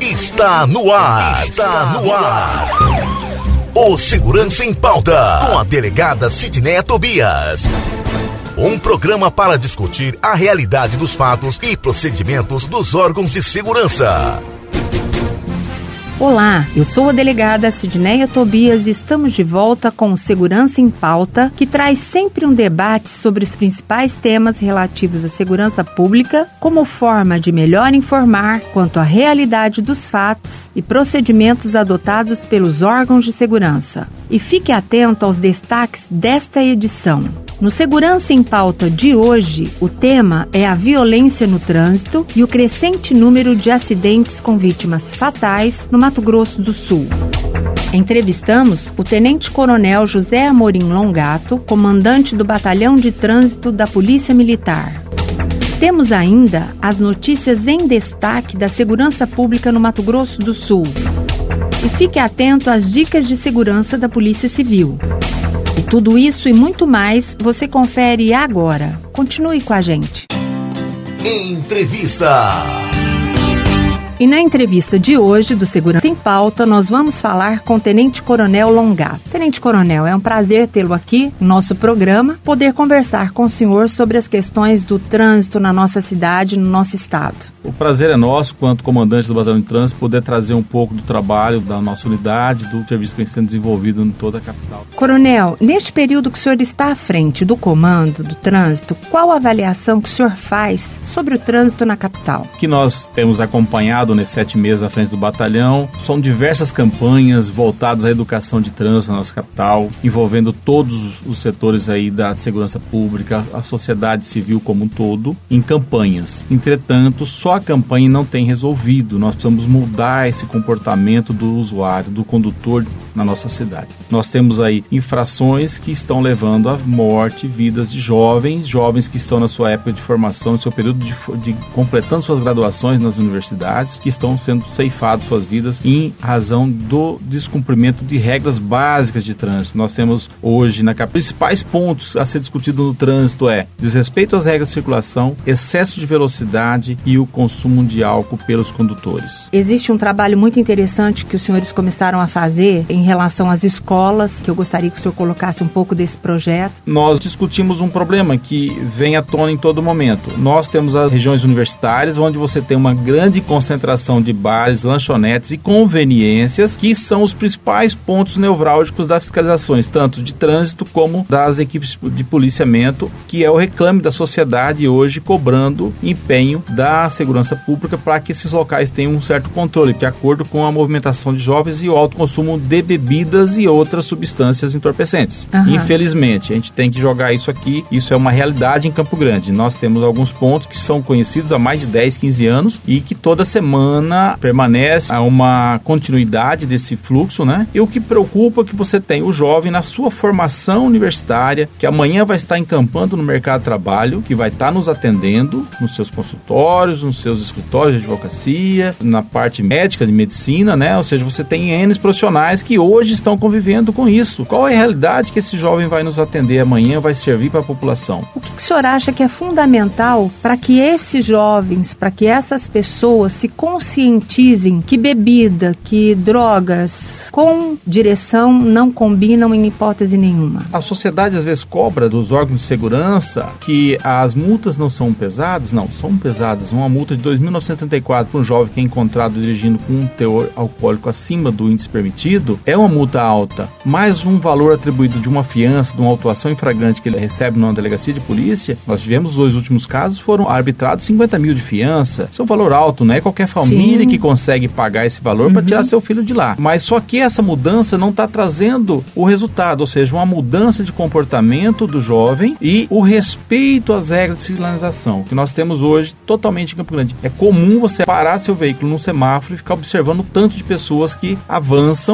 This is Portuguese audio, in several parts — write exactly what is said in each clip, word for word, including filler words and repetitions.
está no ar. Está no ar. O Segurança em Pauta, com a delegada Sidneia Tobias. Um programa para discutir a realidade dos fatos e procedimentos dos órgãos de segurança. Olá, eu sou a delegada Sidneia Tobias e estamos de volta com o Segurança em Pauta, que traz sempre um debate sobre os principais temas relativos à segurança pública, como forma de melhor informar quanto à realidade dos fatos e procedimentos adotados pelos órgãos de segurança. E fique atento aos destaques desta edição. No Segurança em Pauta de hoje, o tema é a violência no trânsito e o crescente número de acidentes com vítimas fatais no Mato Grosso do Sul. Entrevistamos o Tenente Coronel José Amorim Longato, comandante do Batalhão de Trânsito da Polícia Militar. Temos ainda as notícias em destaque da segurança pública no Mato Grosso do Sul. E fique atento às dicas de segurança da Polícia Civil. E tudo isso e muito mais você confere agora. Continue com a gente. Entrevista. E na entrevista de hoje do Segurança em Pauta, nós vamos falar com o Tenente Coronel Longato. Tenente Coronel, é um prazer tê-lo aqui no nosso programa, poder conversar com o senhor sobre as questões do trânsito na nossa cidade, no nosso estado. O prazer é nosso, quanto comandante do Batalhão de Trânsito, poder trazer um pouco do trabalho da nossa unidade, do serviço que vem sendo desenvolvido em toda a capital. Coronel, neste período que o senhor está à frente do comando do trânsito, qual a avaliação que o senhor faz sobre o trânsito na capital? O que nós temos acompanhado nesses sete meses à frente do batalhão são diversas campanhas voltadas à educação de trânsito na nossa capital, envolvendo todos os setores aí da segurança pública, a sociedade civil como um todo, em campanhas. Entretanto, só a campanha não tem resolvido. Nós precisamos mudar esse comportamento do usuário, do condutor na nossa cidade. Nós temos aí infrações que estão levando à morte, vidas de jovens, jovens que estão na sua época de formação, no seu período de, de completando suas graduações nas universidades, que estão sendo ceifados suas vidas em razão do descumprimento de regras básicas de trânsito. Nós temos hoje, na capital, principais pontos a ser discutido no trânsito é desrespeito às regras de circulação, excesso de velocidade e o consumo de álcool pelos condutores. Existe um trabalho muito interessante que os senhores começaram a fazer em relação às escolas, que eu gostaria que o senhor colocasse um pouco desse projeto. Nós discutimos um problema que vem à tona em todo momento. Nós temos as regiões universitárias, onde você tem uma grande concentração de bares, lanchonetes e conveniências, que são os principais pontos nevrálgicos das fiscalizações, tanto de trânsito como das equipes de policiamento, que é o reclame da sociedade hoje cobrando empenho da segurança pública para que esses locais tenham um certo controle, de acordo com a movimentação de jovens e o alto consumo de bebidas e outras substâncias entorpecentes. Uhum. Infelizmente, a gente tem que jogar isso aqui, isso é uma realidade em Campo Grande. Nós temos alguns pontos que são conhecidos há mais de dez, quinze anos e que toda semana permanece uma continuidade desse fluxo, né? E o que preocupa é que você tem o jovem na sua formação universitária, que amanhã vai estar encampando no mercado de trabalho, que vai estar nos atendendo nos seus consultórios, nos seus escritórios de advocacia, na parte médica de medicina, né? Ou seja, você tem N profissionais que hoje estão convivendo com isso. Qual é a realidade que esse jovem vai nos atender amanhã, vai servir para a população? O que, que o senhor acha que é fundamental para que esses jovens, para que essas pessoas se conscientizem que bebida, que drogas com direção não combinam em hipótese nenhuma? A sociedade às vezes cobra dos órgãos de segurança que as multas não são pesadas. Não, são pesadas. Uma multa de dois mil novecentos e setenta e quatro para um jovem que é encontrado dirigindo com um teor alcoólico acima do índice permitido é uma multa alta, mais um valor atribuído de uma fiança, de uma autuação em flagrante que ele recebe numa delegacia de polícia. Nós tivemos os dois últimos casos, foram arbitrados cinquenta mil de fiança. Isso é um valor alto, não é qualquer família Sim. que consegue pagar esse valor uhum. para tirar seu filho de lá. Mas só que essa mudança não está trazendo o resultado, ou seja, uma mudança de comportamento do jovem e o respeito às regras de sinalização, que nós temos hoje totalmente em Campo Grande. É comum você parar seu veículo num semáforo e ficar observando o tanto de pessoas que avançam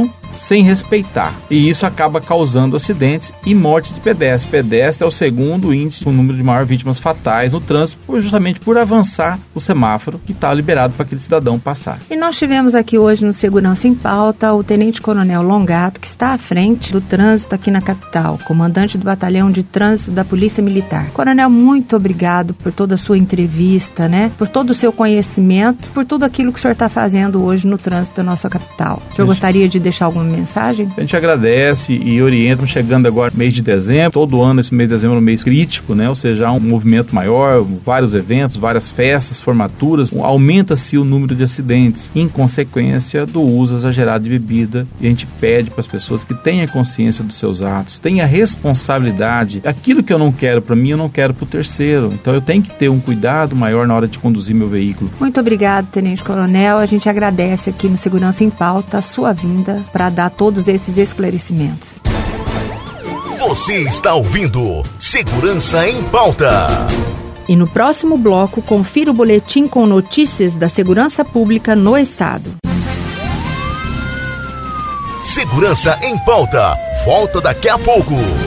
sem respeitar. E isso acaba causando acidentes e mortes de pedestres. Pedestre é o segundo índice, o número de maiores vítimas fatais no trânsito, justamente por avançar o semáforo que está liberado para aquele cidadão passar. E nós tivemos aqui hoje no Segurança em Pauta o Tenente Coronel Longato, que está à frente do trânsito aqui na capital, comandante do Batalhão de Trânsito da Polícia Militar. Coronel, muito obrigado por toda a sua entrevista, né? Por todo o seu conhecimento, por tudo aquilo que o senhor está fazendo hoje no trânsito da nossa capital. O senhor gostaria de deixar alguma mensagem? A gente agradece e orienta, chegando agora mês de dezembro, todo ano esse mês de dezembro é um mês crítico, né? Ou seja, há um movimento maior, vários eventos, várias festas, formaturas, aumenta-se o número de acidentes, em consequência do uso exagerado de bebida, e a gente pede para as pessoas que tenham consciência dos seus atos, tenham responsabilidade. Aquilo que eu não quero para mim, eu não quero para o terceiro, então eu tenho que ter um cuidado maior na hora de conduzir meu veículo. Muito obrigado, Tenente Coronel. A gente agradece aqui no Segurança em Pauta a sua vinda para dar todos esses esclarecimentos. Você está ouvindo Segurança em Pauta. E no próximo bloco, confira o boletim com notícias da segurança pública no estado. Segurança em Pauta. Volta daqui a pouco.